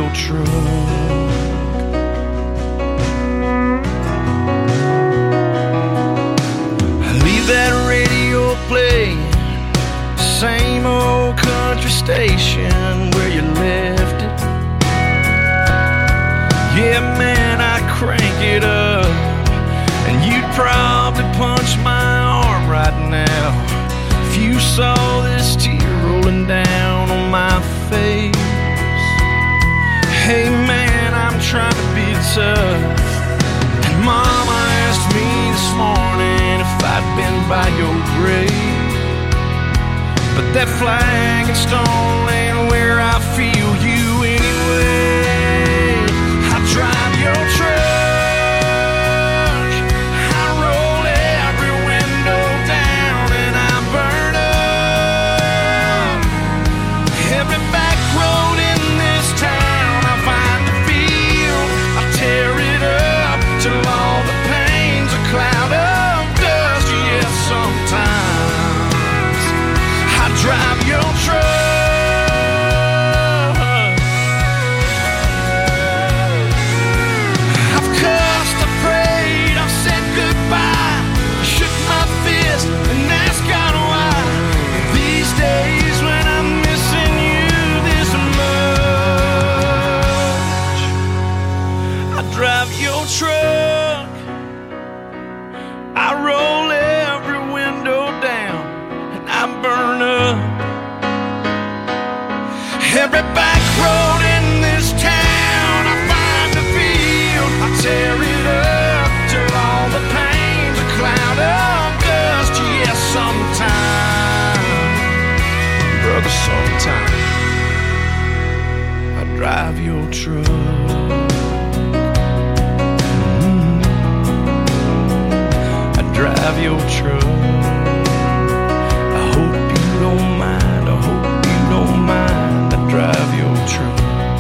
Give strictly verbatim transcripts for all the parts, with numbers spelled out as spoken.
truck. Leave that radio playing, same old country station where you left it. Yeah, man, I crank it up, and you'd probably punch my arm right now if you saw this tear rolling down on my face. Hey, man, I'm trying to be tough, and Mama asked me this morning if I'd been by your grave, but that flag and stone ain't where I feel you anyway. I drive your truck, I roll every window down, and I burn up every back road in this town. I find the field, I tear it up till all the pain's a cloud of dust. Yes, sometimes I drive your truck. I've cussed, I prayed, I've said goodbye, I shook my fist and asked God why. These days when I'm missing you this much, I drive your truck, I roll every window down, and I burn up every back road in this town. I find a field, I tear it up till all the pain's a cloud of dust. Yes, sometime, brother, sometime I drive your truck. Mm. I drive your truck. I hope you don't mind, I hope you don't mind, I drive your truck.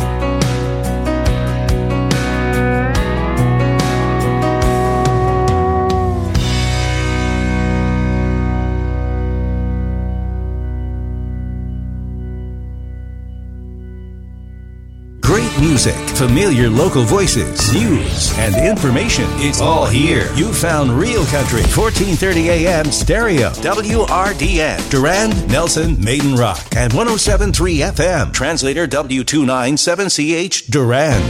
Great music, familiar local voices, news, and information. It's all here. You found Real Country, fourteen thirty A M stereo, W R D N, Durand, Nelson, Maiden Rock, and one oh seven point three F M, translator W two ninety-seven C H, Durand.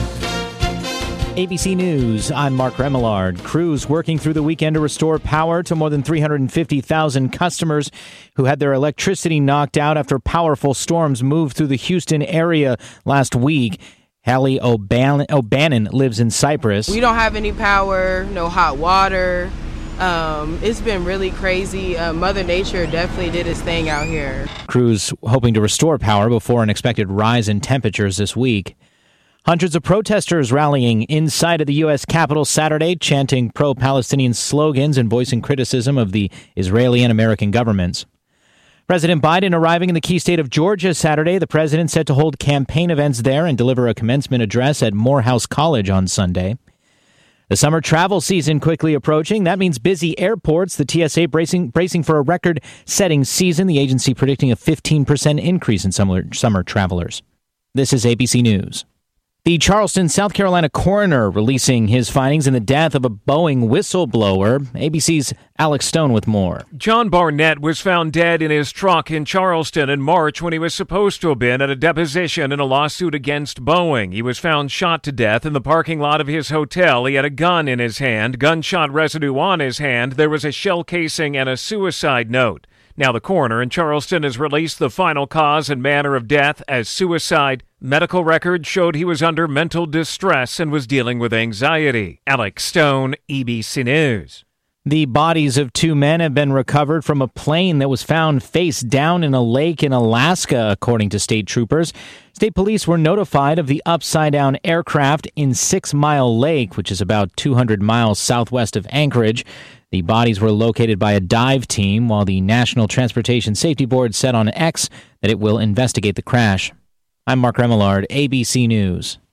A B C News, I'm Mark Remillard. Crews working through the weekend to restore power to more than three hundred fifty thousand customers who had their electricity knocked out after powerful storms moved through the Houston area last week. Hallie O'Ban- O'Bannon lives in Cypress. We don't have any power, no hot water. Um, it's been really crazy. Uh, Mother Nature definitely did its thing out here. Crews hoping to restore power before an expected rise in temperatures this week. Hundreds of protesters rallying inside of the U S Capitol Saturday, chanting pro-Palestinian slogans and voicing criticism of the Israeli and American governments. President Biden arriving in the key state of Georgia Saturday. The president set to hold campaign events there and deliver a commencement address at Morehouse College on Sunday. The summer travel season quickly approaching. That means busy airports. The T S A bracing, bracing for a record-setting season. The agency predicting a fifteen percent increase in summer, summer travelers. This is A B C News. The Charleston, South Carolina coroner releasing his findings in the death of a Boeing whistleblower. A B C's Alex Stone with more. John Barnett was found dead in his truck in Charleston in March when he was supposed to have been at a deposition in a lawsuit against Boeing. He was found shot to death in the parking lot of his hotel. He had a gun in his hand, gunshot residue on his hand. There was a shell casing and a suicide note. Now the coroner in Charleston has released the final cause and manner of death as suicide. Medical records showed he was under mental distress and was dealing with anxiety. Alex Stone, A B C News. The bodies of two men have been recovered from a plane that was found face down in a lake in Alaska, according to state troopers. State police were notified of the upside-down aircraft in Six Mile Lake, which is about two hundred miles southwest of Anchorage. The bodies were located by a dive team, while the National Transportation Safety Board said on X that it will investigate the crash. I'm Mark Remillard, A B C News.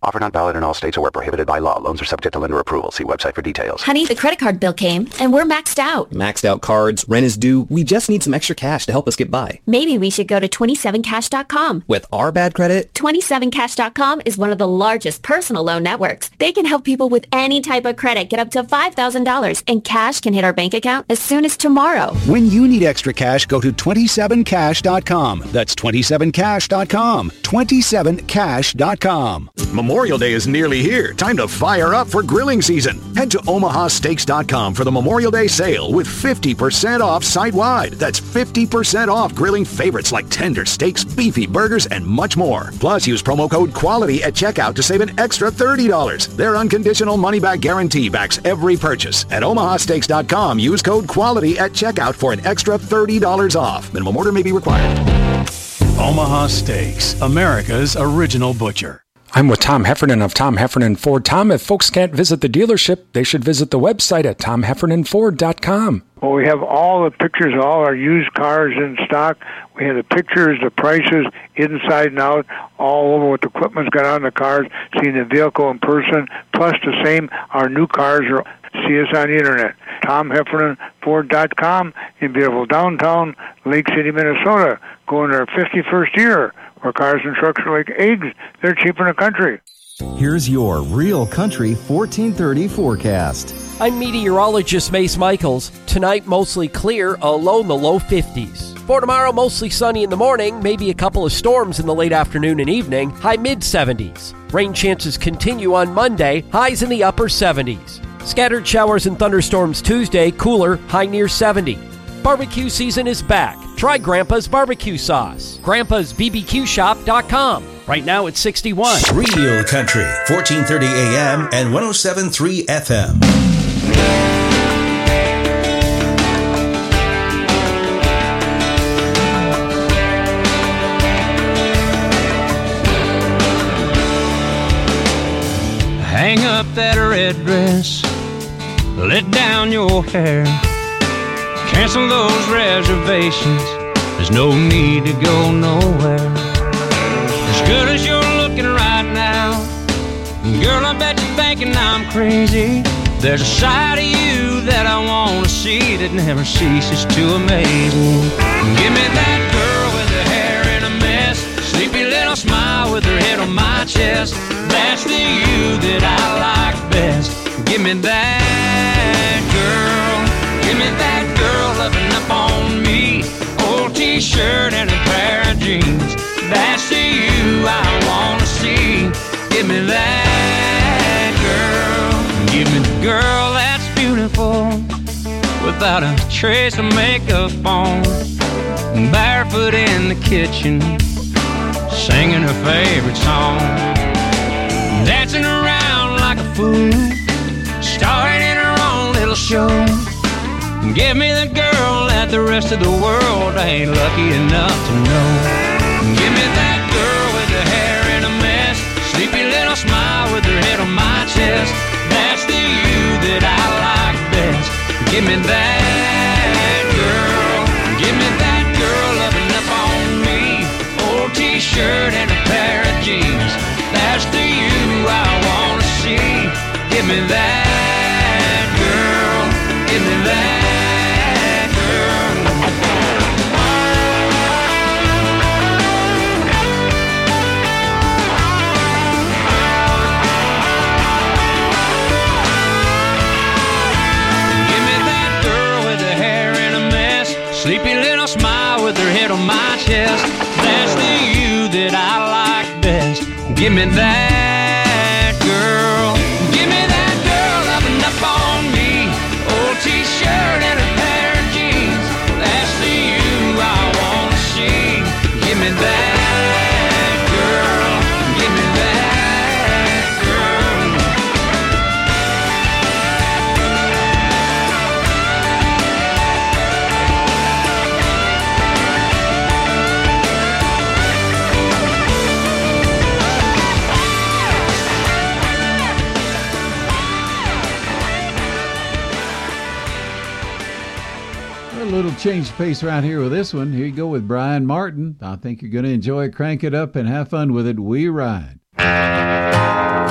Offer not valid in all states or where prohibited by law. Loans are subject to lender approval. See website for details. Honey, the credit card bill came, and we're maxed out. Maxed out cards, rent is due. We just need some extra cash to help us get by. Maybe we should go to twenty-seven cash dot com. With our bad credit? twenty-seven cash dot com is one of the largest personal loan networks. They can help people with any type of credit get up to five thousand dollars, and cash can hit our bank account as soon as tomorrow. When you need extra cash, go to twenty-seven cash dot com. That's twenty-seven cash dot com. twenty-seven cash dot com. Memorial Day is nearly here. Time to fire up for grilling season. Head to omaha steaks dot com for the Memorial Day sale with fifty percent off site-wide. That's fifty percent off grilling favorites like tender steaks, beefy burgers, and much more. Plus, use promo code QUALITY at checkout to save an extra thirty dollars. Their unconditional money-back guarantee backs every purchase. At omaha steaks dot com, use code QUALITY at checkout for an extra thirty dollars off. Minimum order may be required. Omaha Steaks, America's original butcher. I'm with Tom Heffernan of Tom Heffernan Ford. Tom, if folks can't visit the dealership, they should visit the website at tom heffernan ford dot com. Well, we have all the pictures of all our used cars in stock. We have the pictures, the prices, inside and out, all over what the equipment's got on the cars, seeing the vehicle in person, plus the same, our new cars are, see us on the internet, tom heffernan ford dot com in beautiful downtown Lake City, Minnesota, going to our fifty-first year, where cars and trucks are like eggs. They're cheap in the country. Here's your Real Country fourteen thirty forecast. I'm meteorologist Mace Michaels. Tonight, mostly clear, a low in the low fifties. For tomorrow, mostly sunny in the morning, maybe a couple of storms in the late afternoon and evening, high mid-seventies. Rain chances continue on Monday, highs in the upper seventies. Scattered showers and thunderstorms Tuesday, cooler, high near seventy. Barbecue season is back. Try Grandpa's barbecue sauce. grandpas b b q shop dot com. Right now it's sixty-one. Real Country, fourteen thirty A M and one oh seven point three F M. Hang up that red dress, let down your hair, cancel those reservations, there's no need to go nowhere. As good as you're looking right now, girl, I bet you're thinking I'm crazy. There's a side of you that I want to see that never ceases to amaze me. Give me that girl with her hair in a mess, sleepy little smile with her head on my chest. That's the you that I like best. Give me that girl, give me that girl loving up on me. Old t-shirt and a pair of jeans. That's the you I want to see. Give me that girl, give me the girl that's beautiful, without a trace of makeup on, barefoot in the kitchen, singing her favorite song, dancing around like a fool, starring in her own little show. Give me the girl that the rest of the world ain't lucky enough to know. Give me that girl with her hair in a mess, sleepy little smile with her head on my chest. That's the you that I like best. Give me that girl, give me that girl loving up on me. Old t-shirt and a pair of jeans. That's the you I want to see. Give me that girl, give me that. Sleepy little smile with her head on my chest. That's the you that I like best. Give me that girl. Give me that girl loving up on me. Old t-shirt and a pair of jeans. That's the you I want to see. Give me that girl. Give me that girl. A little change of pace right here with this one. Here you go with Brian Martin. I think you're going to enjoy it. Crank it up and have fun with it. We ride.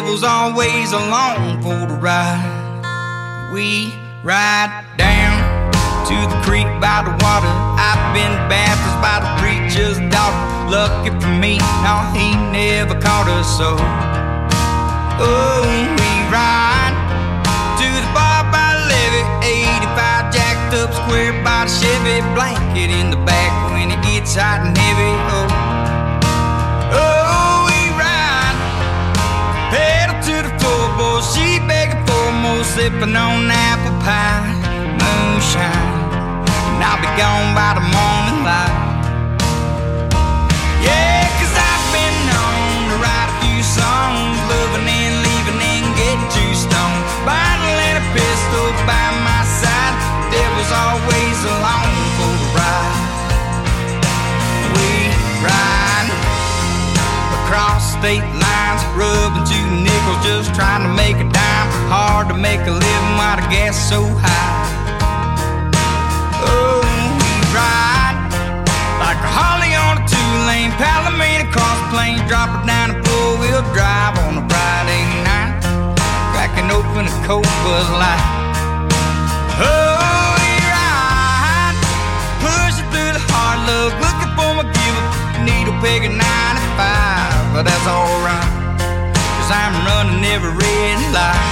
devil's always along for the ride. We ride down to the creek by the water. I've been baptized by the preacher's daughter. Lucky for me, no, he never caught us so. Oh, we ride to the bar by the levee, eighty-five jacked up square by the Chevy, blanket in the back when it gets hot and heavy. Oh, oh, we ride, pedal to the floorboard, she begging for more, sipping on apple pie, moonshine, and I'll be gone by the morning light. Yeah, 'cause I've been known to write a few songs, loving and leaving and getting too stoned. Bottle and a pistol by my side, devil's always along for the ride. We ride across state lines, rubbing two nickels, just trying to make a dime. Hard to make a living while the gas is so high. Oh, we ride like a Harley on a two-lane Palomino across the plains, drop it down and four-wheel drive on a Friday night, cracking open a cold Bud Light. Oh, we ride, pushing through the hard luck, looking for my give-up, needle peg at ninety-five, but that's alright, 'cause I'm running every red light.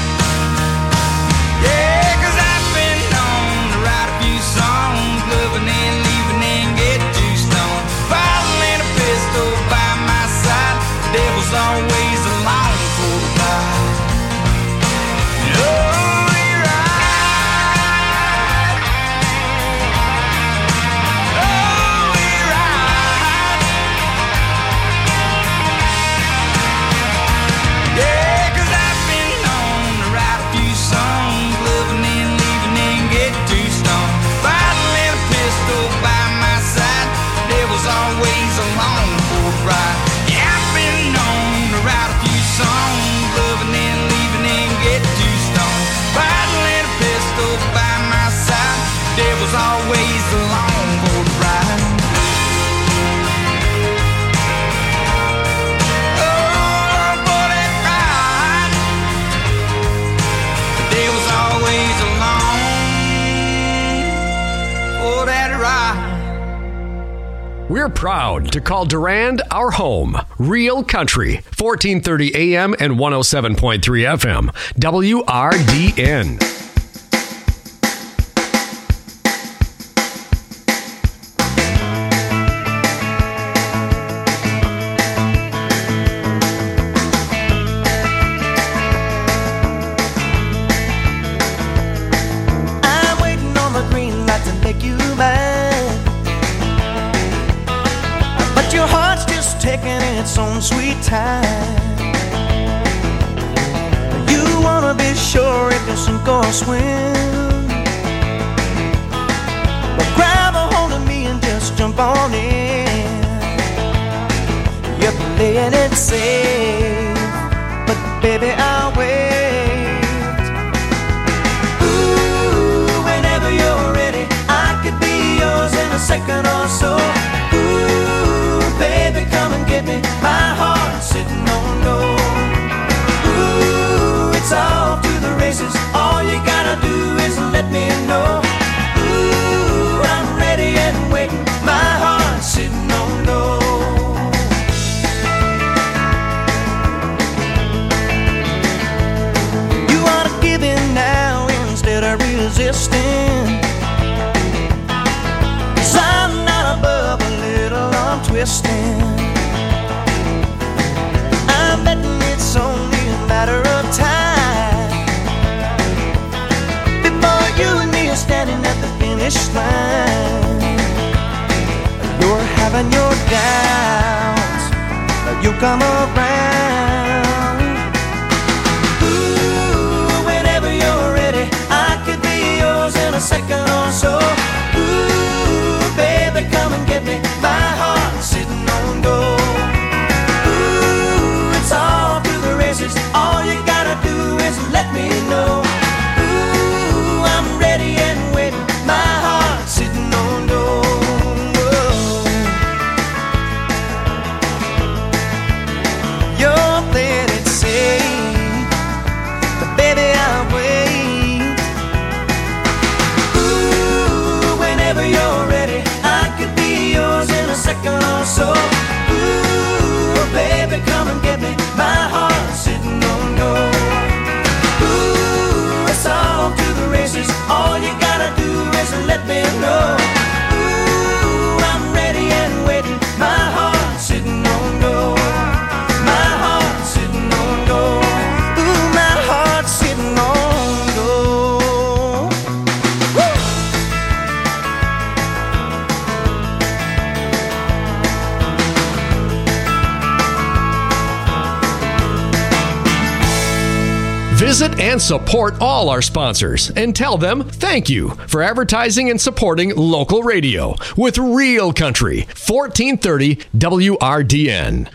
Yeah, 'cause I've been known to write a few songs, loving and leaving and getting too stoned. Bottle and a pistol by my side, devil's always along for the ride. Oh, we ride. Oh, we ride. Yeah, 'cause I've been known to write a few songs, loving and leaving and getting too stoned. Bottle and a pistol by my side, devil's always along for the ride. Yeah, I've been known to write a few songs, loving and leaving and getting too stoned. Bottle and a pistol by my side, devil's always along for the ride. Oh, for that ride, the devil's always along for that ride. We're proud to call Durand our home. Real Country, fourteen thirty A M and one oh seven point three F M, W R D N. I'm waiting on the green light to make you mine, but your heart's just taking its own sweet time. You wanna be sure if you sink or swim, but grab a hold of me and just jump on in. You're playing it safe, but baby I'll wait. Ooh, whenever you're ready, I could be yours in a second or so. Ooh, baby, come and get me. My heart's sitting on low. Ooh, it's off to the races. All you gotta do is let me know. Ooh, I'm ready and waiting. My heart's sitting on low. You ought to give in now instead of resisting, 'cause I'm not above a little arm twisting. I'm betting it's only a matter of time before you and me are standing at the finish line. You're having your doubts, you'll come around. Ooh, whenever you're ready, I could be yours in a second or so. Ooh, baby, come and get me. My heart's sitting on go. Ooh, it's all through the races. All you gotta do is let me know. Ooh, I'm ready and waiting. My heart's sitting on go. You're playing it safe, so, ooh, baby, come and get me. My heart's sitting on gold. Ooh, it's off to the races. All you gotta do is let me know. Ooh, I'm ready and waiting. My heart's sitting on gold. My heart's sitting on gold. Ooh, my heart's sitting on gold. Woo! Visit and support all our sponsors and tell them thank you for advertising and supporting local radio with Real Country, fourteen thirty W R D N.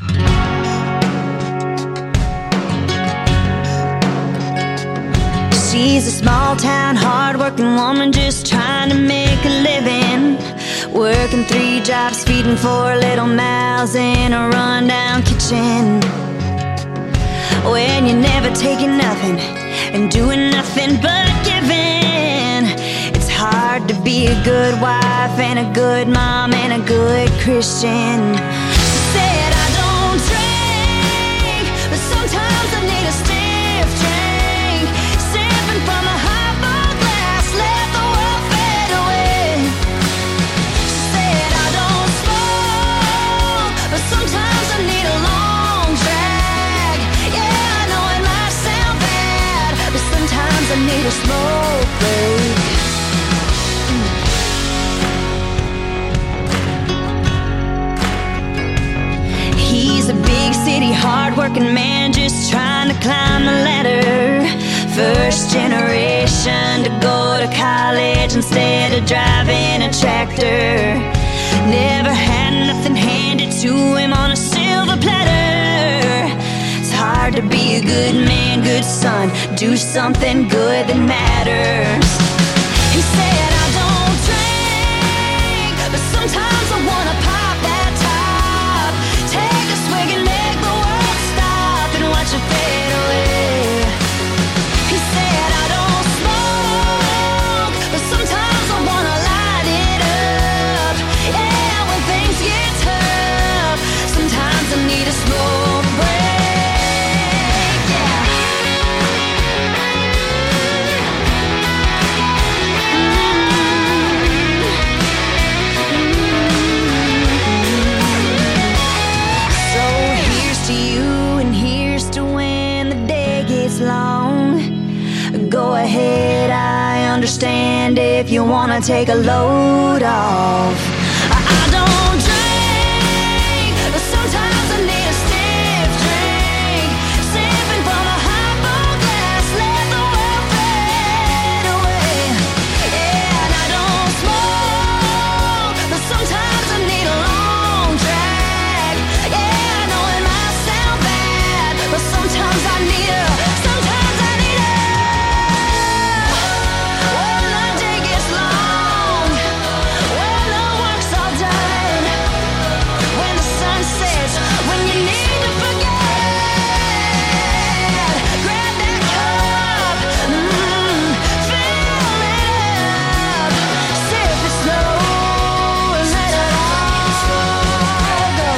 She's a small town, hard-working woman just trying to make a living. Working three jobs, feeding four little mouths in a rundown kitchen. When you're never taking nothing and doing nothing but giving, it's hard to be a good wife and a good mom and a good Christian. She said, I don't drink, but sometimes I need a stiff drink. Sipping from a highball glass, let the world fade away. She said, I don't smoke, but sometimes I need a long drag. Yeah, I know it might sound bad, but sometimes I need a smoke break. He's a big city, hard-working man just trying to climb the ladder. First generation to go to college instead of driving a tractor. Never had nothing handed to him on a silver platter. It's hard to be a good man, good son, do something good that matters. He said, I don't drink, but sometimes I wanna pop that top. Take a swig and make the world stop and watch it fade away. He said, I don't smoke, but sometimes I wanna light it up. Yeah, when things get tough, sometimes I need a smoke break. Yeah. So here's to you and here's to when the day gets long. Go ahead, I understand if you wanna take a load off. I, I don't drink, but sometimes I need a stiff drink. Sipping from a highball glass, let the world fade away. Yeah, and I don't smoke, but sometimes I need a long drag. Yeah, I know it might sound bad, but sometimes I need a, sometimes I need a. When the day gets long, when the work's all done, when the sun sets, when you need to forget, grab that cup, mm, fill it up, sip it slow, and let it all go.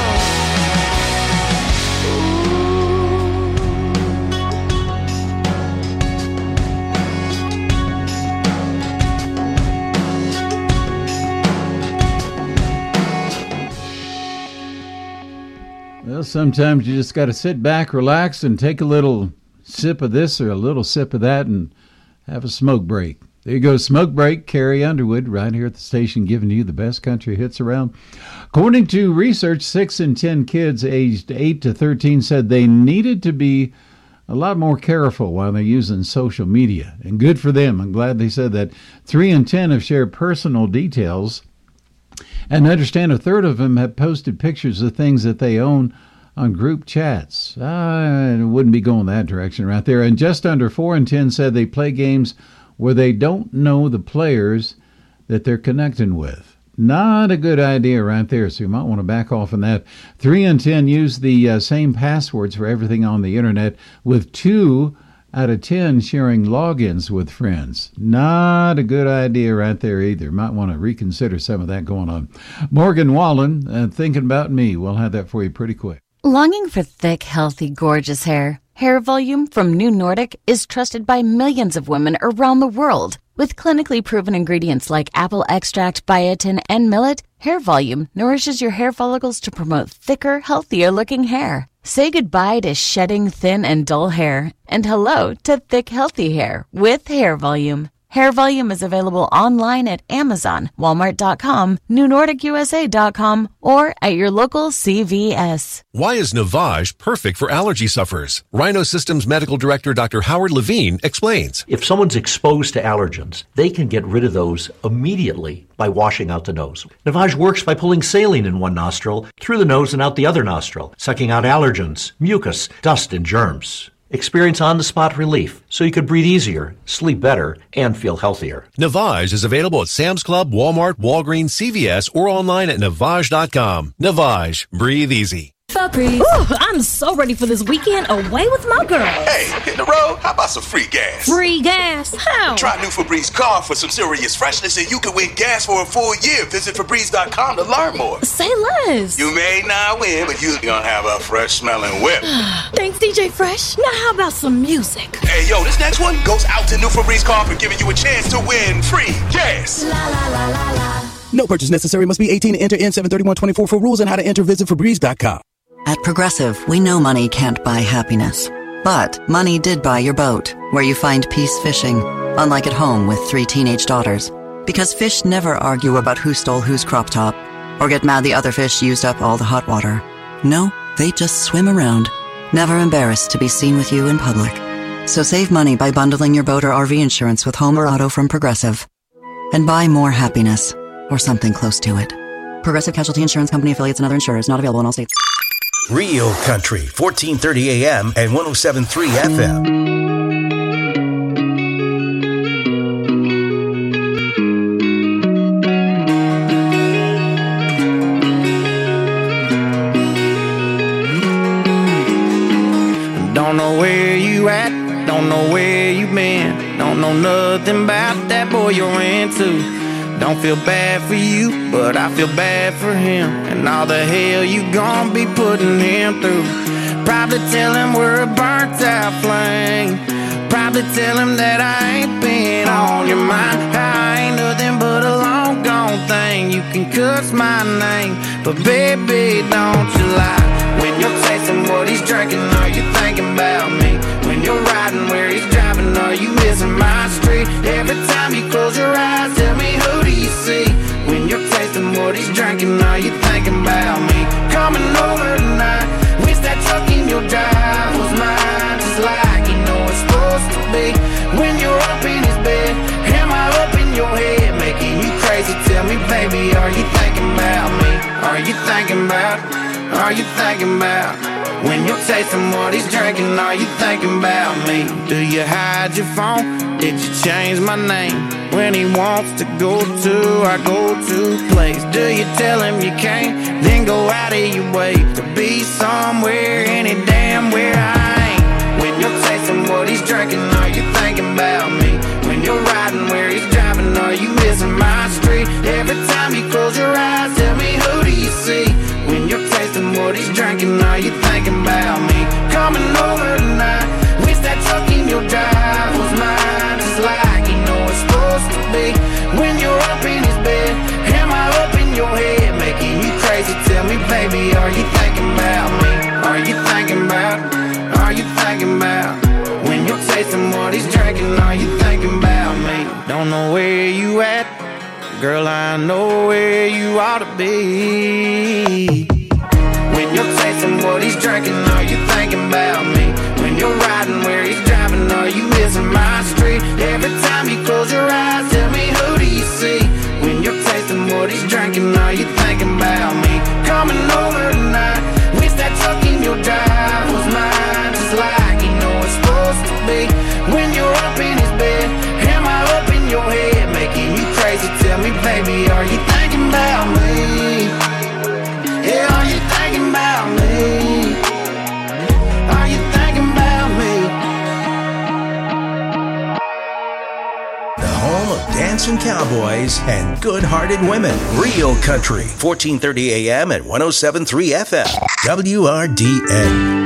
Well, sometimes you just got to sit back, relax, and take a little sip of this or a little sip of that and have a smoke break. There you go, Smoke Break. Carrie Underwood right here at the station giving you the best country hits around. According to research, six in ten kids aged eight to thirteen said they needed to be a lot more careful while they're using social media. And good for them. I'm glad they said that. Three in ten have shared personal details. And understand a third of them have posted pictures of things that they own on group chats. I wouldn't be going that direction right there. And just under four in ten said they play games where they don't know the players that they're connecting with. Not a good idea right there, so you might want to back off on that. Three in ten use the uh, same passwords for everything on the internet, with two out of ten sharing logins with friends. Not a good idea right there either. Might want to reconsider some of that going on. Morgan Wallen, uh, thinking about me. We'll have that for you pretty quick. Longing for thick, healthy, gorgeous hair? Hair Volume from New Nordic is trusted by millions of women around the world. With clinically proven ingredients like apple extract, biotin, and millet, Hair Volume nourishes your hair follicles to promote thicker, healthier-looking hair. Say goodbye to shedding thin and dull hair, and hello to thick, healthy hair with Hair Volume. Hair Volume is available online at Amazon, Walmart dot com, New Nordic U S A dot com, or at your local C V S. Why is Navage perfect for allergy sufferers? Rhino Systems Medical Director Doctor Howard Levine explains. If someone's exposed to allergens, they can get rid of those immediately by washing out the nose. Navage works by pulling saline in one nostril, through the nose and out the other nostril, sucking out allergens, mucus, dust, and germs. Experience on-the-spot relief so you could breathe easier, sleep better, and feel healthier. Navage is available at Sam's Club, Walmart, Walgreens, C V S, or online at Navage dot com. Navage. Breathe easy. Febreze. Ooh, I'm so ready for this weekend away with my girl. Hey, hit the road? How about some free gas? Free gas? How? Try new Febreze car for some serious freshness and you can win gas for a full year. Visit Febreze dot com to learn more. Say less. You may not win, but you're gonna have a fresh smelling whip. Thanks, D J Fresh. Now how about some music? Hey, yo, this next one goes out to new Febreze car for giving you a chance to win free gas. La la la la la. No purchase necessary. Must be eighteen to enter N seven thirty-one twenty-four for rules and how to enter. Visit Febreze dot com. At Progressive, we know money can't buy happiness. But money did buy your boat, where you find peace fishing, unlike at home with three teenage daughters. Because fish never argue about who stole whose crop top, or get mad the other fish used up all the hot water. No, they just swim around, never embarrassed to be seen with you in public. So save money by bundling your boat or R V insurance with home or auto from Progressive. And buy more happiness, or something close to it. Progressive Casualty Insurance Company affiliates and other insurers, not available in all states. Real Country, fourteen thirty A M and one oh seven point three F M. Don't know where you at, don't know where you been, don't know nothing about that boy you're into. Don't feel bad for you, but I feel bad for him, and all the hell you gon' be putting him through. Probably tell him we're a burnt out flame, probably tell him that I ain't been on your mind. I ain't nothing but a long gone thing. You can cuss my name, but baby, don't you lie. When you're tasting what he's drinking, are you thinking about me? When you're riding where he's driving, are you missing my street? Every time you close your eyes, tell me, who do you see? When you're tasting what he's drinking, are you thinking about me? Coming over tonight, wish that truck in your drive was mine, just like you know it's supposed to be. When you're up in his bed, am I up in your head, making you crazy? Tell me, baby, are you thinking about me? Are you thinking about, are you thinking about? When you're tasting what he's drinking, are you thinking about me? Do you hide your phone? Did you change my name? When he wants to go to our go-to place, do you tell him you can't? Then go out of your way to be somewhere, any damn where I ain't. When you're tasting what he's drinking, are you thinking about me? When you're riding where he's driving, are you missing my street? Every time you close your eyes, tell me, who do you see? When you're tasting what he's drinking, are you thinking about me? Coming over tonight, wish that truck in your drive was mine, just like you know it's supposed to be. When you're up in his bed, am I up in your head, making you crazy? Tell me, baby, are you thinking about me? Are you thinking about, are you thinking about? When you're tasting what he's drinking, are you thinking about me? Don't know where you at, girl, I know where you ought to be. When you're tasting what he's drinking, are you thinking about me? When you're riding where he's driving, are you missing my street? Every time you close your eyes, tell me, who do you see? When you're tasting what he's drinking, are you thinking about me? Coming over tonight, wish that truck in your drive was mine, just like you know it's supposed to be. When you're up in his bed, am I up in your head, making you crazy? Tell me, baby, are you thinking about me? Yeah, dancing cowboys, and good-hearted women. Real Country, fourteen thirty A M and one oh seven point three F M. W R D N.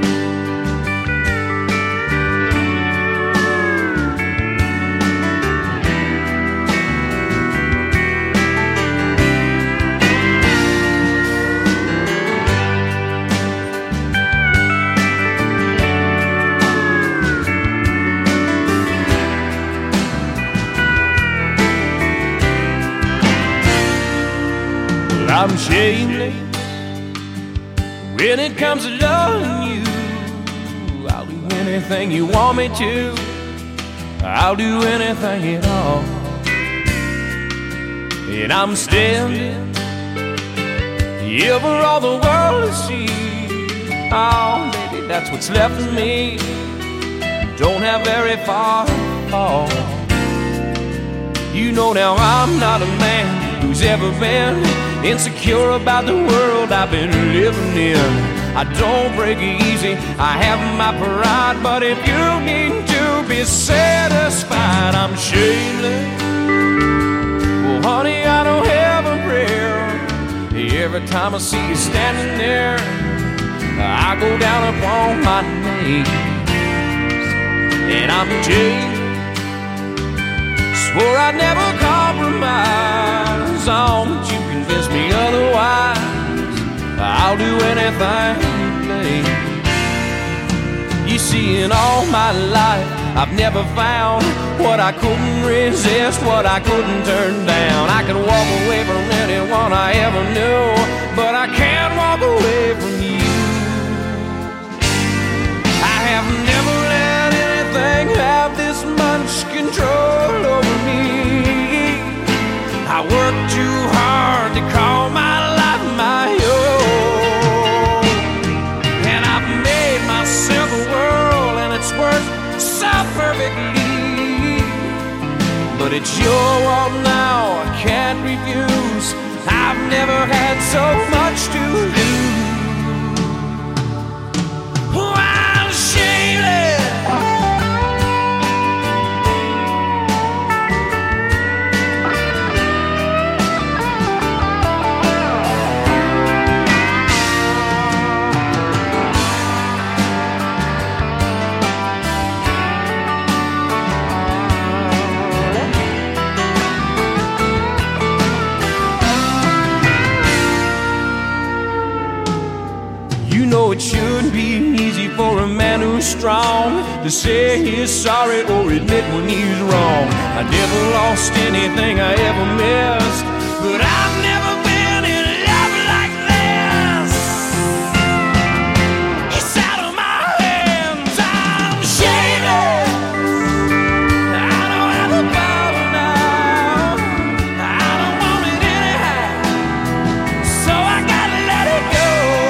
I'm shameless when it comes to loving you. I'll do anything you want me to. I'll do anything at all. And I'm standing here for all the world to see. Oh, baby, that's what's left of me. Don't have very far to fall. You know now I'm not a man who's ever been insecure about the world I've been living in. I don't break easy, I have my pride, but if you need to be satisfied, I'm shameless. Well, honey, I don't have a prayer. Every time I see you standing there, I go down upon my knees. And I'm jaded, swore I'd never compromise on, but you convince me otherwise. I'll do anything you please. You see, in all my life I've never found what I couldn't resist, what I couldn't turn down. I can walk away from anyone I ever knew, but I can't walk away from you. I have never let anything have this much control over me. I work too hard to call my life my own, and I've made myself a world, and it's worked so perfectly. But it's your world now, I can't refuse. I've never had so much to lose. Oh, I'm shameless. It shouldn't be easy for a man who's strong to say he's sorry or admit when he's wrong. I never lost anything I ever missed, but I've never been in love like this. It's out of my hands, I'm shameless. I don't have a bottle now, I don't want it anyhow, so I gotta let it go.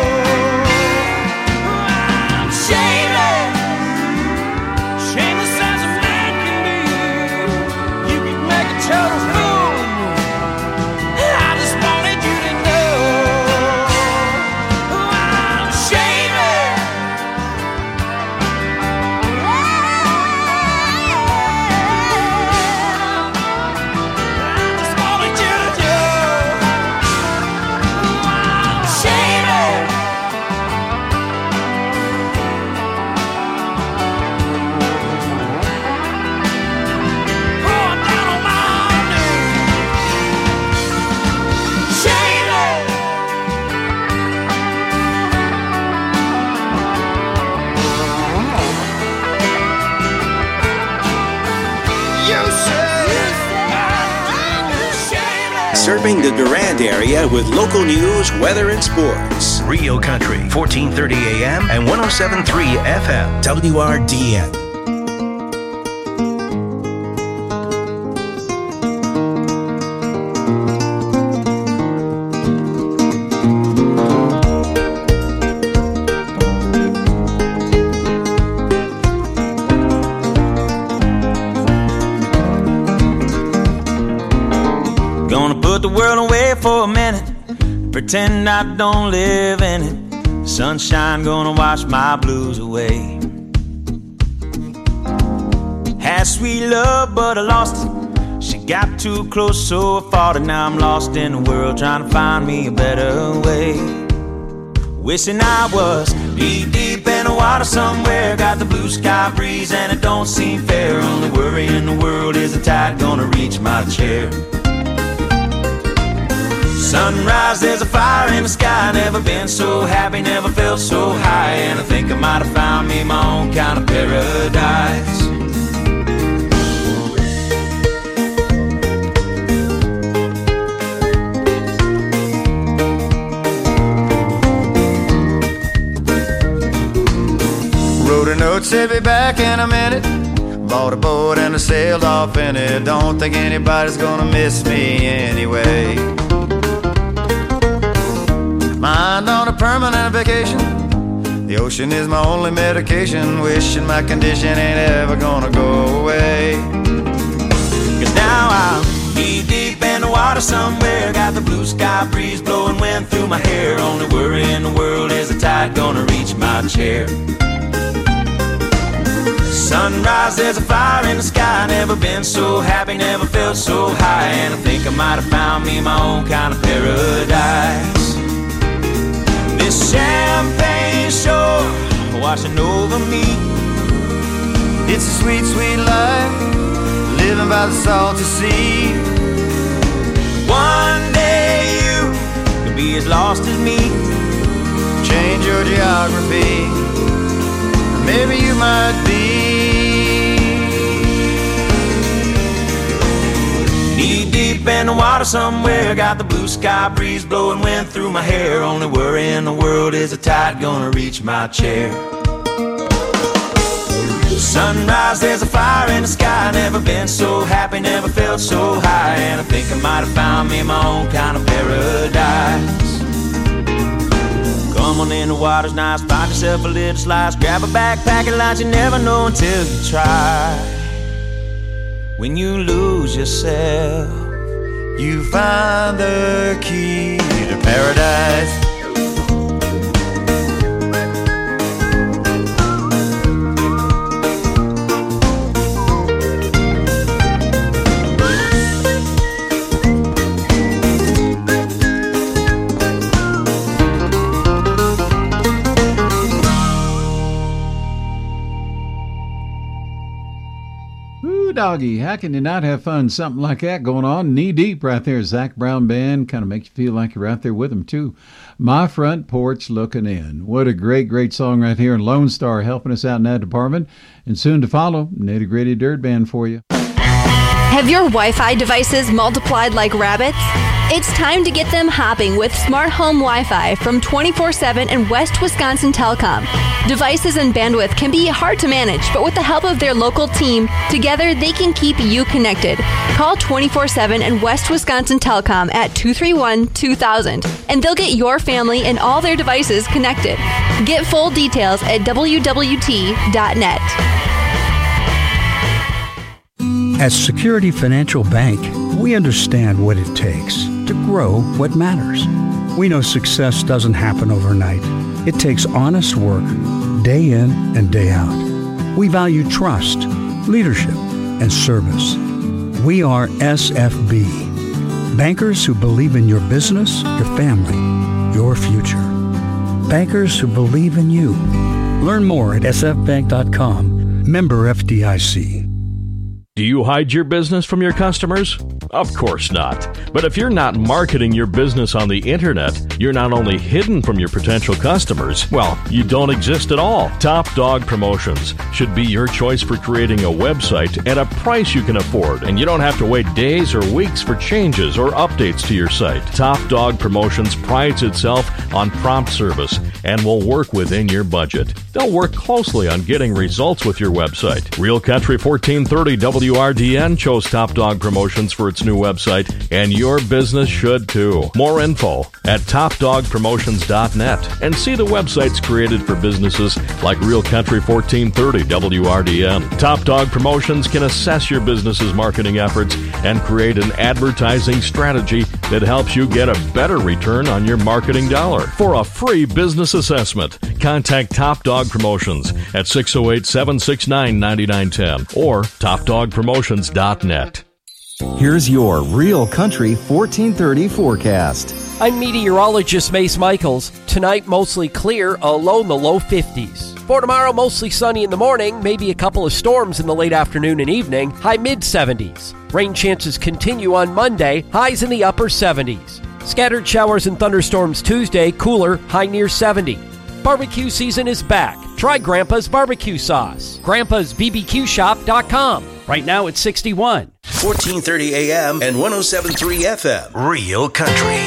Serving the Durand area with local news, weather, and sports. Real Country, fourteen thirty A M and one oh seven point three F M. W R D N. Pretend I don't live in it. Sunshine gonna wash my blues away. Had sweet love, but I lost it. She got too close, so I fought, and now I'm lost in the world trying to find me a better way. Wishing I was knee deep in the water somewhere, got the blue sky breeze and it don't seem fair. Only worry in the world is the tide gonna reach my chair. Sunrise, there's a fire in the sky. Never been so happy, never felt so high. And I think I might have found me my own kind of paradise. Wrote a note, said be back in a minute. Bought a boat and I sailed off in it. Don't think anybody's gonna miss me anyway. Mind on a permanent vacation. The ocean is my only medication. Wishing my condition ain't ever gonna go away. Cause now I'm knee deep in the water somewhere, got the blue sky breeze blowing wind through my hair. Only worry in the world is the tide gonna reach my chair. Sunrise, there's a fire in the sky. Never been so happy, never felt so high. And I think I might have found me my own kind of paradise. This champagne shore washing over me. It's a sweet, sweet life, living by the salty sea. One day you could be as lost as me. Change your geography, maybe you might be. Knee deep in the water somewhere, got the blue sky breeze blowing wind through my hair. Only worry in the world is the tide gonna reach my chair. Sunrise, there's a fire in the sky. Never been so happy, never felt so high. And I think I might have found me my own kind of paradise. Come on in, the water's nice, find yourself a little slice. Grab a backpack and lunch, you never know until you try. When you lose yourself, you find the key to paradise. Doggy, how can you not have fun? Something like that going on knee deep right there. Zac Brown Band kind of makes you feel like you're out there with them too. My Front Porch Looking In. What a great, great song right here. And Lone Star helping us out in that department. And soon to follow, Nitty Gritty Dirt Band for you. Have your Wi-Fi devices multiplied like rabbits? It's time to get them hopping with Smart Home Wi-Fi from twenty-four seven and West Wisconsin Telecom. Devices and bandwidth can be hard to manage, but with the help of their local team, together they can keep you connected. Call twenty-four seven and West Wisconsin Telecom at two three one, two thousand, and they'll get your family and all their devices connected. Get full details at w w t dot net. At Security Financial Bank, we understand what it takes to grow what matters. We know success doesn't happen overnight. It takes honest work, day in and day out. We value trust, leadership, and service. We are S F B, bankers who believe in your business, your family, your future. Bankers who believe in you. Learn more at s f bank dot com. Member F D I C. Do you hide your business from your customers? Of course not. But if you're not marketing your business on the internet, you're not only hidden from your potential customers, well, you don't exist at all. Top Dog Promotions should be your choice for creating a website at a price you can afford, and you don't have to wait days or weeks for changes or updates to your site. Top Dog Promotions prides itself on prompt service and will work within your budget. They'll work closely on getting results with your website. Real Country fourteen thirty W R D N chose Top Dog Promotions for its new website, and your business should too. More info at top dog promotions dot net, and see the websites created for businesses like Real Country fourteen thirty W R D N. Top Dog Promotions can assess your business's marketing efforts and create an advertising strategy that helps you get a better return on your marketing dollar. For a free business assessment, contact Top Dog Promotions at six oh eight, seven six nine, nine nine one oh or top dog promotions dot net. Here's your Real Country fourteen thirty forecast. I'm meteorologist Mace Michaels. Tonight, mostly clear, a low in the low fifties. For tomorrow, mostly sunny in the morning, maybe a couple of storms in the late afternoon and evening, high mid seventies. Rain chances continue on Monday, highs in the upper seventies. Scattered showers and thunderstorms Tuesday, cooler, high near seventy. Barbecue season is back. Try Grandpa's barbecue sauce. grandpas b b q shop dot com. Right now it's sixty-one. fourteen thirty A M and one oh seven point three F M. Real Country.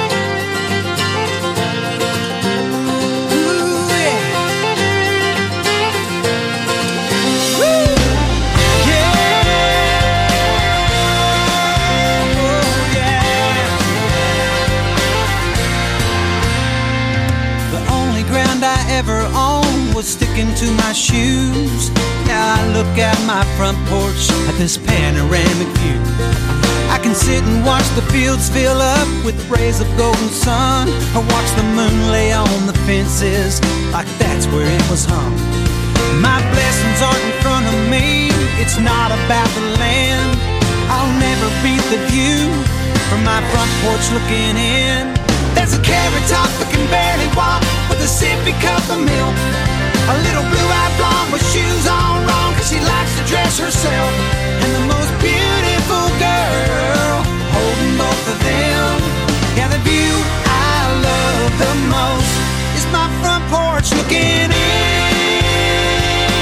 Ever owned was sticking to my shoes. Now I look out my front porch at this panoramic view. I can sit and watch the fields fill up with rays of golden sun, or watch the moon lay on the fences like that's where it was hung. My blessings aren't in front of me, it's not about the land. I'll never beat the view from my front porch looking in. There's a carrot top that can barely walk with a sippy cup of milk. A little blue-eyed blonde with shoes on wrong, cause she likes to dress herself. And the most beautiful girl holding both of them. Yeah, the view I love the most is my front porch looking in.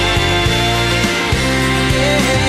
Yeah,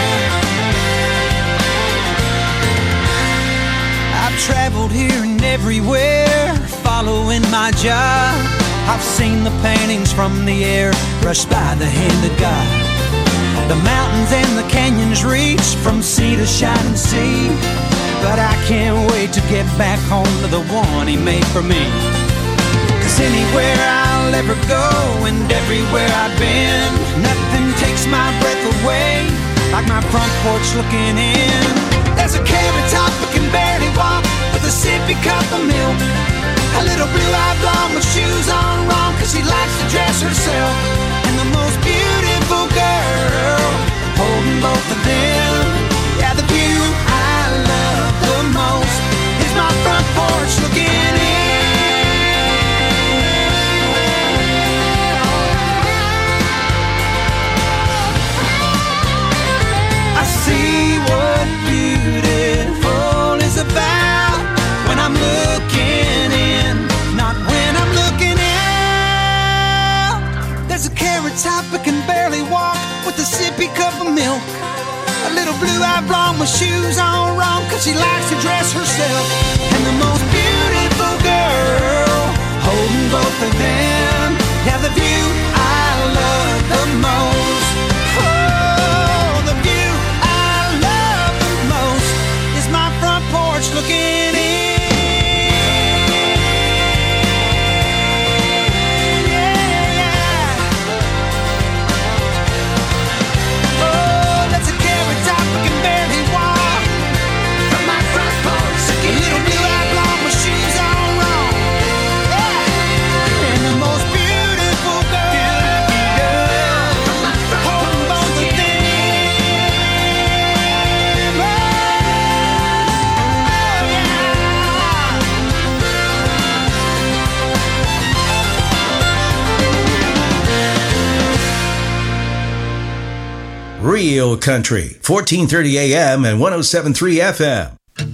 yeah. I've traveled here and everywhere, following my job. I've seen the paintings from the air brushed by the hand of God. The mountains and the canyons reach from sea to shining sea. But I can't wait to get back home to the one he made for me. Cause anywhere I'll ever go and everywhere I've been, nothing takes my breath away like my front porch looking in. There's a carrot top that can barely walk with a sippy cup of milk. A little blue-eyed blonde with shoes on wrong, cause she likes to dress herself. And the most beautiful girl holding both of them. Yeah, the view I love the most is my front porch looking in. I see what beautiful is about when I'm looking in, not when I'm looking out. There's a carrot top that can barely walk with a sippy cup of milk. A little blue-eyed blonde with shoes on wrong, cause she likes to dress herself. And the most beautiful girl holding both of them. Yeah, the view I love the most. Oh, the view I love the most is my front porch looking in. Real Country, fourteen thirty A M and one oh seven point three F M.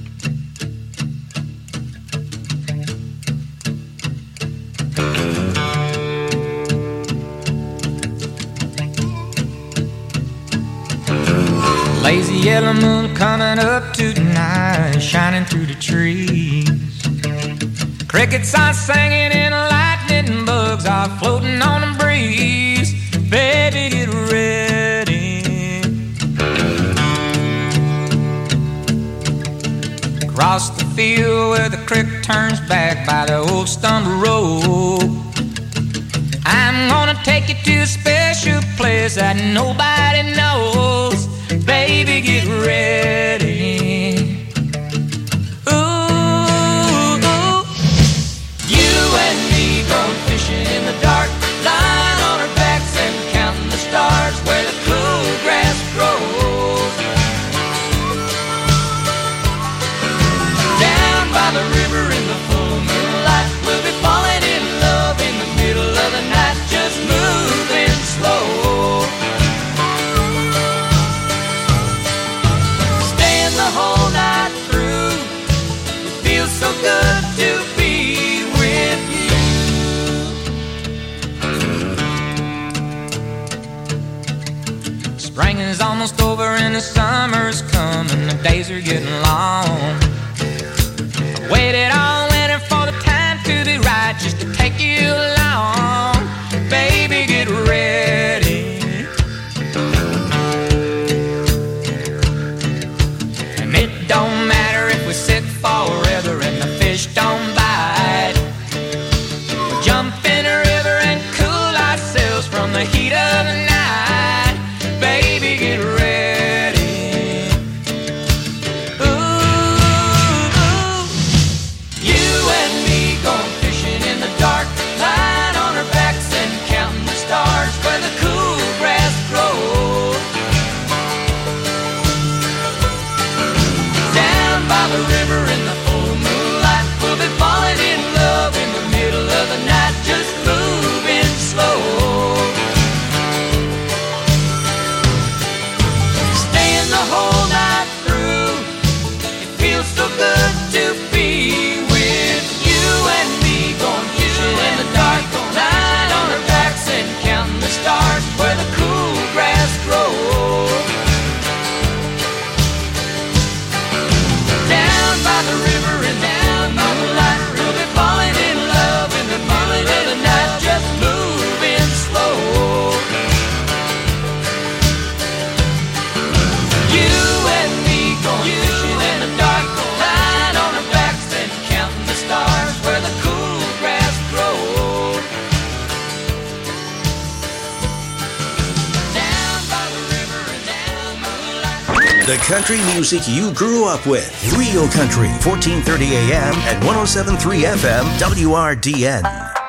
Lazy yellow moon coming up tonight, shining through the trees. Crickets are singing and lightning bugs are floating on the breeze. Baby, get ready. Across the field where the creek turns back by the old stone road, I'm gonna take you to a special place that nobody knows. Baby, get ready. Ooh, ooh. You and me going fishing in the dark, lying on our backs and counting the stars where the cool grass grows. almost over and the summer's coming. The days are getting long. I waited all winter for the time to be right, just to take you along. Baby, get ready. And it don't matter if we sit forever and the fish don't bite. We'll jump in a river and cool ourselves from the heat of the night. Baby, get ready. Ooh, ooh. You and me going fishing in the dark, lying on our backs and counting the stars where the cool grass grows. Down by the river in the full moonlight, we'll be falling in love in the middle of the night, just moving slow. Staying the whole night through, it feels so good to be with you and me, going fishing in the dark, lying on our backs and counting the stars where the cool grass grows. Down by the river and down by the light, we'll be falling in love in the middle of the night, just moving slow. You and me going fishing in the dark, lying on our backs and counting the stars where the cool grass grows. Down by the river and down by the light. The country music you grew up with. Real Country, fourteen thirty A M at one oh seven point three F M, W R D N.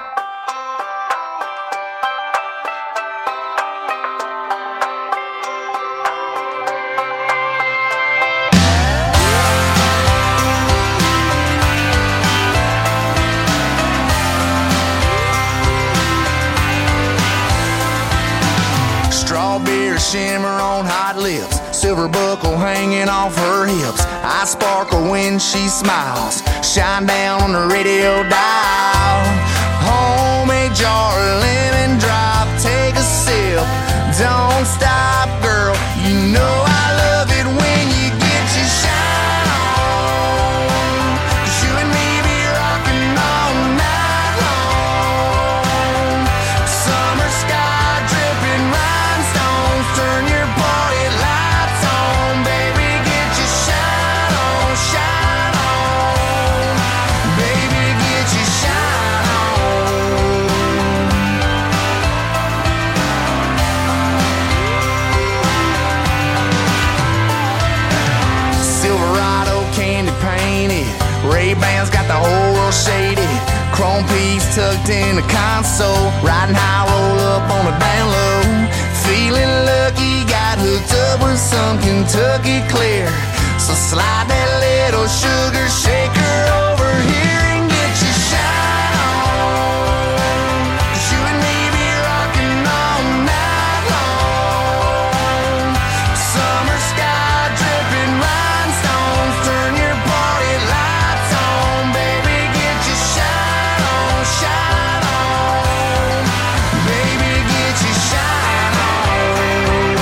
Strawberry shimmer on hot lips, silver buckle hanging off her hips. I sparkle when she smiles, shine down on the radio dial. Homemade jar of lemon drop, take a sip, don't stop, girl. You know I love it when you get your shine on. 'Cause you and me be rocking all night long. Summer sky dripping rhinestones, turn your party lights on, baby, get your shine on, shine on, baby, get your shine on. Silverado candy painted, Ray-Bans got the whole world shaded, chrome piece tucked in the console, riding high, roll up on the down low, feeling lucky, got hooked up with some Kentucky clear, so slide that little sugar shaker over here and get your shine on. 'Cause you and me be rocking all night long. Summer sky dripping rhinestones, turn your party lights on, baby, get your shine on, shine on, baby, get your shine on.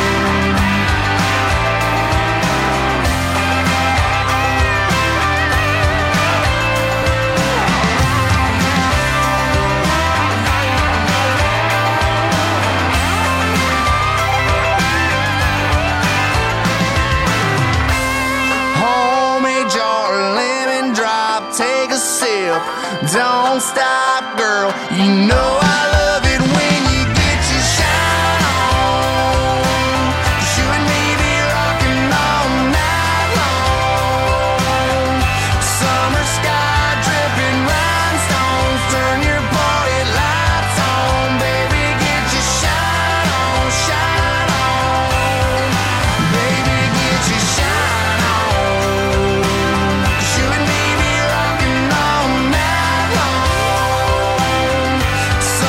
Homemade jar of lemon drop, take a sip, don't stop, girl. You know I love it when you get your shine on. 'Cause you and me be rocking all night long. Summer sky dripping rhinestones, turn your party lights on, baby, get your shine on, shine on, baby, get your shine on. 'Cause you and me be rocking all night long.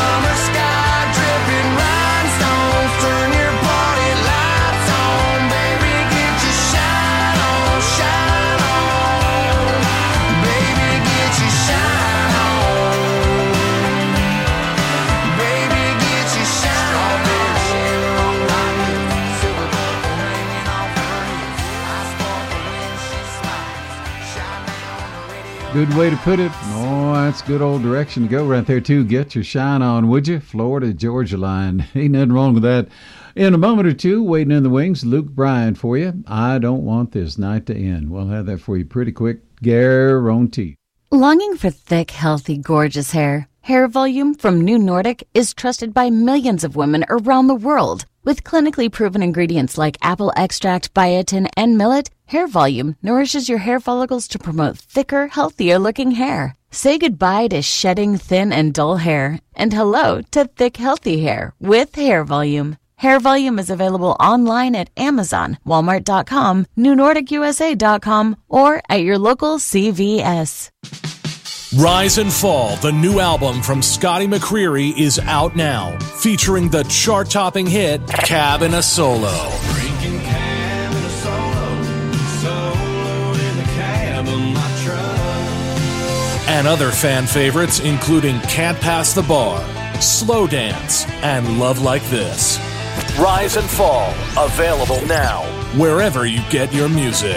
Good way to put it. Oh, that's good old direction to go right there, too. Get your shine on, would you? Florida-Georgia line. Ain't nothing wrong with that. In a moment or two, waiting in the wings, Luke Bryan for you. I don't want this night to end. We'll have that for you pretty quick. Guaranteed. Longing for thick, healthy, gorgeous hair? Hair Volume from New Nordic is trusted by millions of women around the world. With clinically proven ingredients like apple extract, biotin, and millet, Hair Volume nourishes your hair follicles to promote thicker, healthier-looking hair. Say goodbye to shedding thin and dull hair, and hello to thick, healthy hair with Hair Volume. Hair Volume is available online at Amazon, Walmart dot com, New Nordic U S A dot com, or at your local C V S. Rise and Fall, the new album from Scotty McCreery, is out now, featuring the chart-topping hit, Cab in a Solo. Drinking cab in a solo, solo in the cab of my truck. And other fan favorites, including Can't Pass the Bar, Slow Dance, and Love Like This. Rise and Fall, available now, wherever you get your music.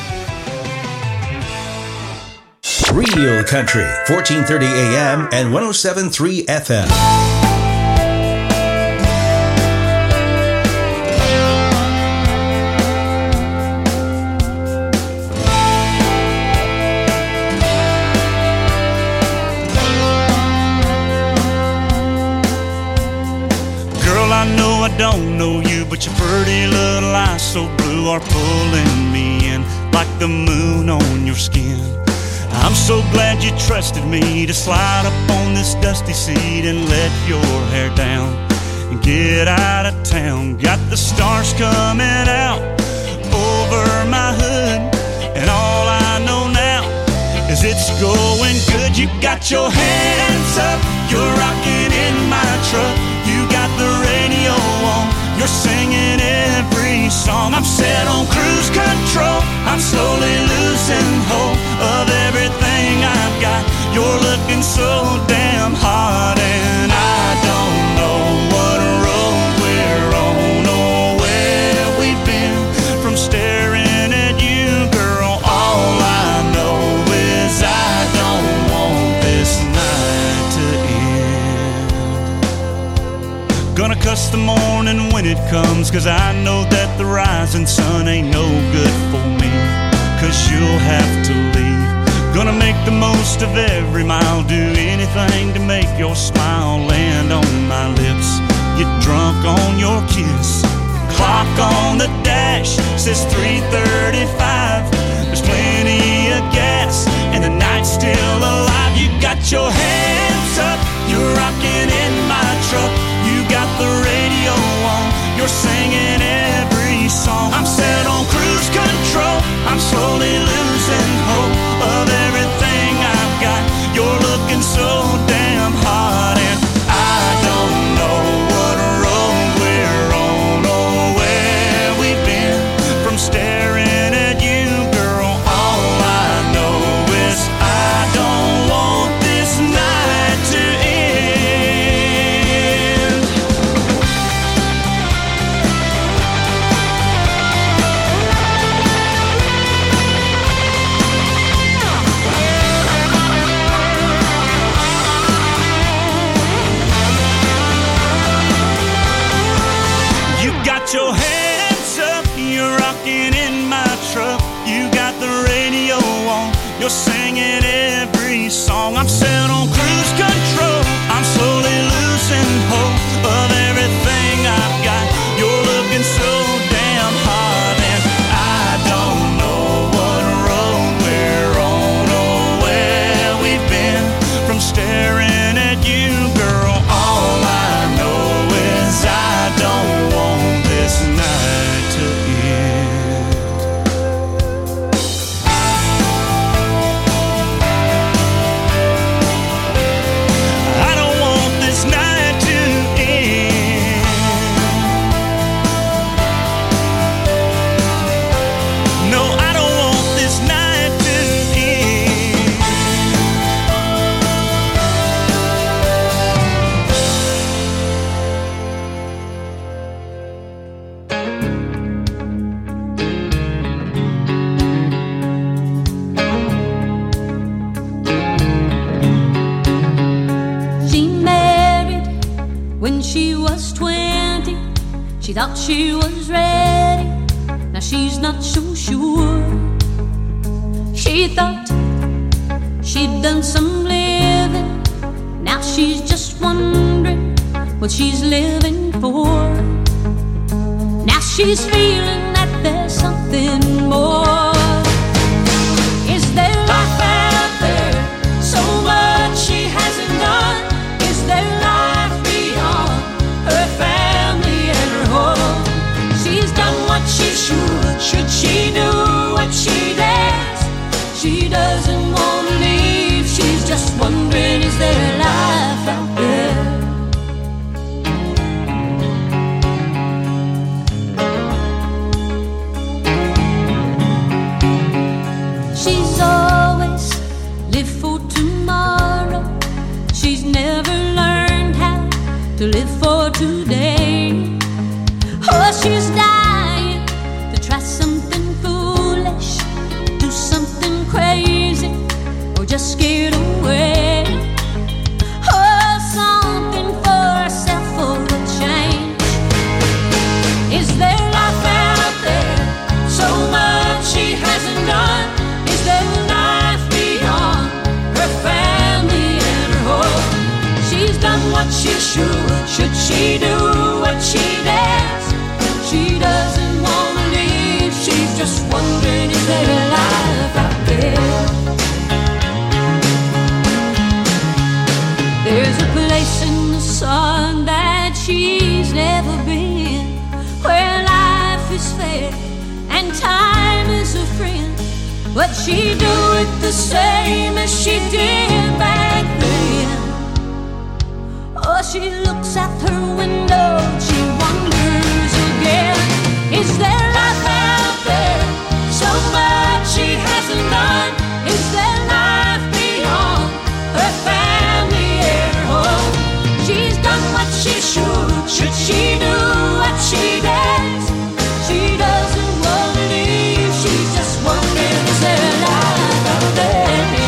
Real Country, fourteen thirty A M and one oh seven point three F M. Girl, I know I don't know you, but your pretty little eyes so blue are pulling me in like the moon on your skin. I'm so glad you trusted me to slide up on this dusty seat and let your hair down and get out of town. Got the stars coming out over my hood, and all I know now is it's going good. You got your hands up, you're rocking in my truck. You got the radio on, you're singing every song. I'm set on cruise control, I'm slowly losing hold of everything I've got. You're looking so damn hot, and I don't know what road we're on or where we've been from staring at you, girl. All I know is I don't want this night to end. Gonna cuss the morning when it comes, 'cause I know that the rising sun ain't no good for me, 'cause you'll have to leave. Gonna make the most of every mile, do anything to make your smile land on my lips, get drunk on your kiss. Clock on the dash says three thirty-five. There's plenty of gas and the night's still alive. You got your hands up, you're rocking in my truck. You got the radio on, you're singing every song. I'm set on cruise control, I'm slowly losing hope of everything I've got. You're looking so damn hot, and I don't know what road we're on or where we've been from staring at you, girl. All I know is I don't want this night to end. Your hands up, you're rocking in my truck. You got the radio on, you're singing every song. I'm set on cruise control, I'm slowly losing hope of everything I've got. You're looking so damn hot, and I don't know what road we're on or where we've been from staring at you, girl. All I know is I don't want this night to end. thought she was ready, now she's not so sure. She thought she'd done some living, now she's just wondering what she's living for. Now she's feeling that there's something more. Is there life out there? So much she hasn't done. Is there life beyond her family and her home? She's done what she should. Should she do what she dares? She doesn't want to leave. She's just wondering, is there life out there? She's always lived for tomorrow. She's never learned how to live for today. Oh, she's dying to try something foolish, do something crazy, or just scared away. Oh, something for herself for a change. Is there life out there? So much she hasn't done. Is there life beyond her family and her home? She's done what she should. Should she do what she dares? She doesn't want to leave. She's just wondering, is there life out there? There's a place in the sun that she's never been, where life is fair and time is a friend. But she do it the same as she did back then. Oh, she looks out her window, she wonders again. Is there life out there? So much she hasn't done. Is there life beyond her family and her home? She's done what she should. Should she do what she dares? She doesn't want to leave. She's just wondering, is there life out there?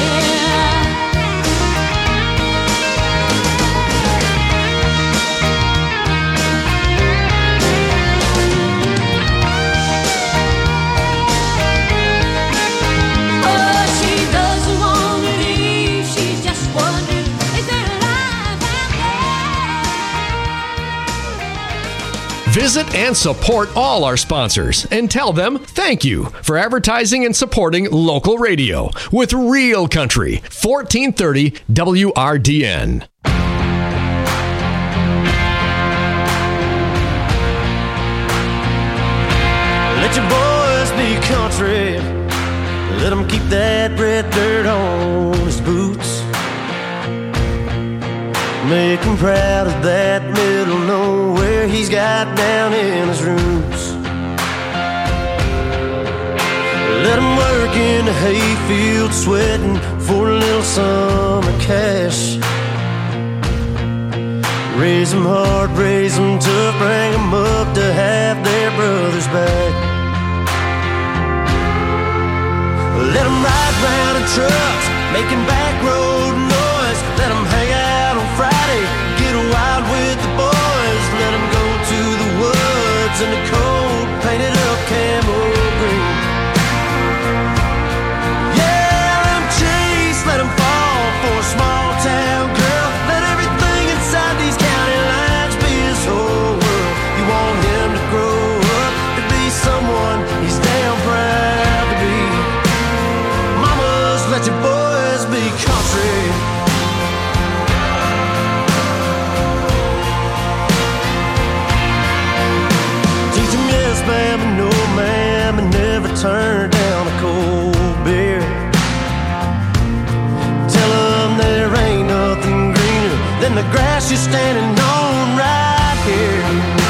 Visit and support all our sponsors and tell them thank you for advertising and supporting local radio with Real Country, fourteen thirty W R D N. Let your boys be country. Let them keep that red dirt on his boots. Make him proud of that middle nowhere he's got down in his roots. Let him work in the hayfield sweating for a little summer cash. Raise them hard, raise them tough, bring them up to have their brothers back. Let them ride round in trucks, making back road noise. Let them hang out on Friday, get wild with the boys. Let them go to the woods in the cold, painted up camo green. Yeah, let them chase, let them fall for a small town girl. Let everything inside these county lines be his whole world. You want him to grow up to be someone he's damn proud to be. Mamas, let your boys be country. Teach them yes, ma'am, and no, ma'am, and never turn down a cold beer. Tell them there ain't nothing greener than the grass you're standing on right here.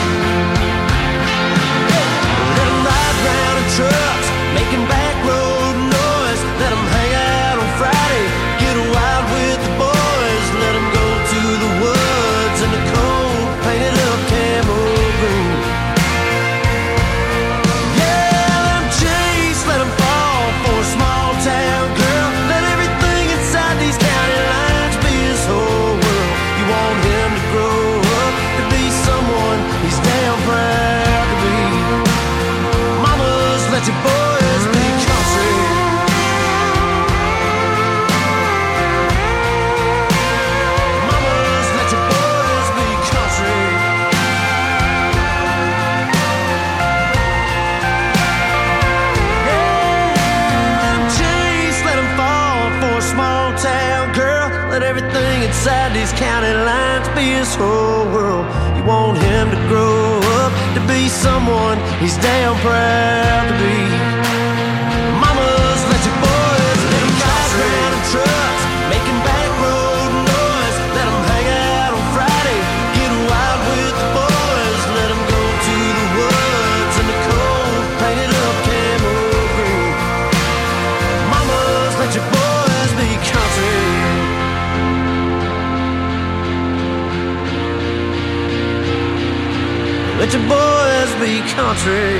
Let them ride round in trucks, making back road noise. Let them hang out on Friday, get wild with the boys. Let them go to the woods in the cold, painted up camo green. Yeah, let them chase, let them fall for a small town girl. Let everything inside these county lines be his whole world. You want him to grow inside these county lines be his whole world. You want him to grow up to be someone he's damn proud to be. Mamas, let your boys let him ride around in trucks, making back road noise. Let him hang out on Friday, get wild with the boys. Let him go to the woods in the cold, painted up camo green. Mamas, let your boys be country. Let your boys be country.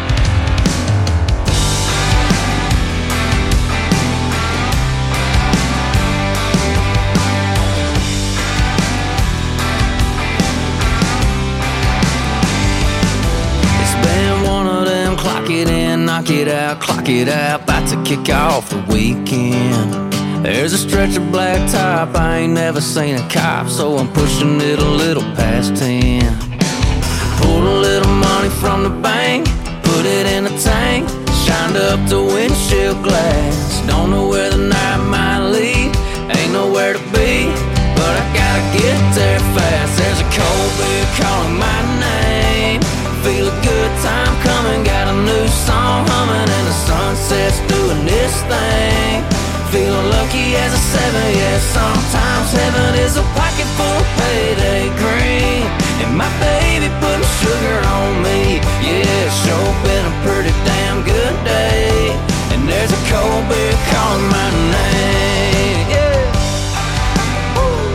It's been one of them clock it in, knock it out, clock it out, about to kick off the weekend. There's a stretch of black top, I ain't never seen a cop, so I'm pushing it a little past ten. Pulled a little money from the bank, put it in a tank, shined up the windshield glass. Don't know where the night might lead, ain't nowhere to be, but I gotta get there fast. There's a cold beer calling my name, feel a good time coming, got a new song humming, and the sunset's doing this thing. Feeling lucky as a seven, yeah, sometimes heaven is a pocket full of payday green. And my baby putting sugar on me, yeah, it's sure been a pretty damn good day. And there's a cold beer calling my name, yeah. Woo.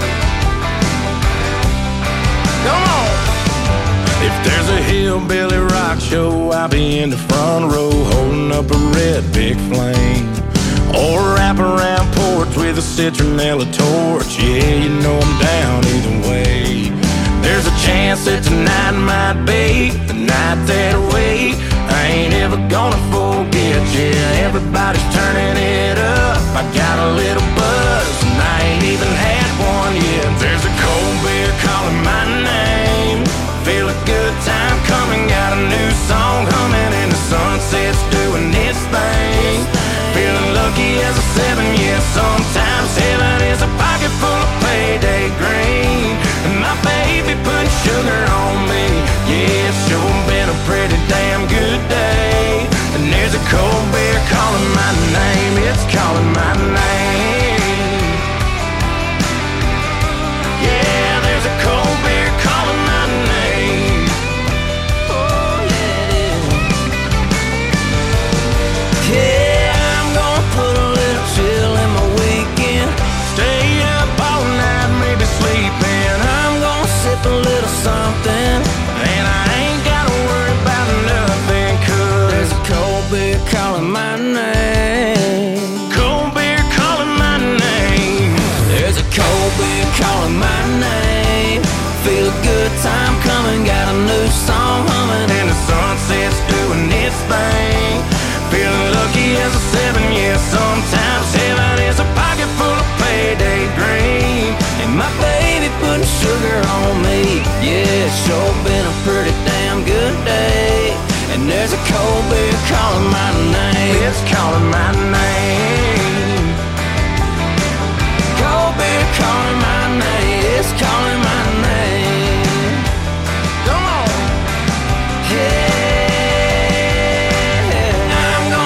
Come on! If there's a hillbilly rock show, I'll be in the front row holding up a red big flame. Or wrap around porch with a citronella torch. Yeah, you know I'm down either way. There's a chance that tonight might be the night that I wait. I ain't ever gonna forget, yeah, everybody's turning it up. I got a little buzz and I ain't even had one yet. There's a cold beer calling my name, feel a good time coming, got a new song humming, and the sunset's doing its thing. Feeling lucky as a seven, yeah, sometimes heaven is a pocket full of payday green. And my baby putting sugar on me, yeah, it's sure been a pretty damn good day. And there's a cold beer calling my name, it's calling my name. Yeah, there's a cold beer calling my name. Oh, yeah, it is. Yeah. Put a little chill in my weekend, stay up all night, maybe sleeping. I'm gonna sip a little something, and I ain't gotta worry about nothing, cause there's a cold beer calling my name. Cold beer calling my name. There's a cold beer calling my name. Feel a good time coming, got a new song humming, and the sunset's doing its thing. Feeling lucky as a seven, yeah, sometimes heaven is a pocket full of payday green. And my baby putting sugar on me, yeah, it's sure